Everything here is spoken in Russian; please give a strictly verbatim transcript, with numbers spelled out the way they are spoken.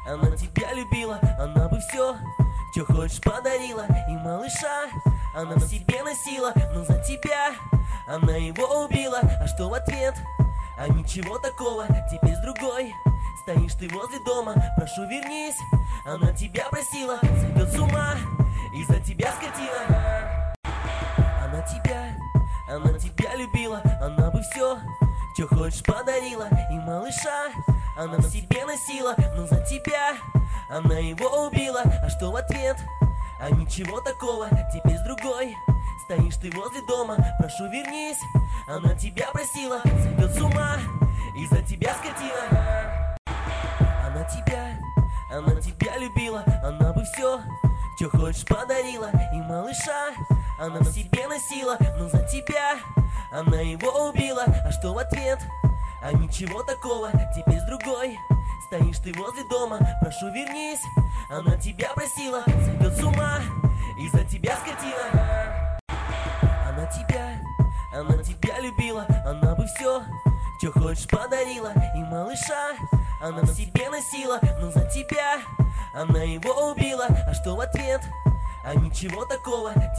Она тебя любила, она бы все, что хочешь, подарила. И малыша она в себе носила, но за тебя она его убила. А что в ответ? А ничего такого, теперь с другой стоишь ты возле дома. Прошу, вернись, она тебя просила. Сойдет с ума из-за тебя, скотина. Она тебя, она тебя любила, она бы все, что хочешь, подарила. И малыша она в себе носила, но за тебя она его убила. А что в ответ? А ничего такого, теперь с другой стоишь ты возле дома. Прошу, вернись, она тебя просила. Сойдет с ума из-за тебя, скотина. Она тебя, она тебя любила, она бы все, что хочешь, подарила. И малыша она в себе носила, но за тебя она его убила. А что в ответ? А ничего такого, теперь с другой стоишь ты возле дома. Прошу, вернись, она тебя просила. Сойдет с ума из-за тебя, скотина. Она тебя, она тебя любила, она бы все, что хочешь, подарила. И малыша она в себе носила, но за тебя она его убила. А что в ответ? А ничего такого.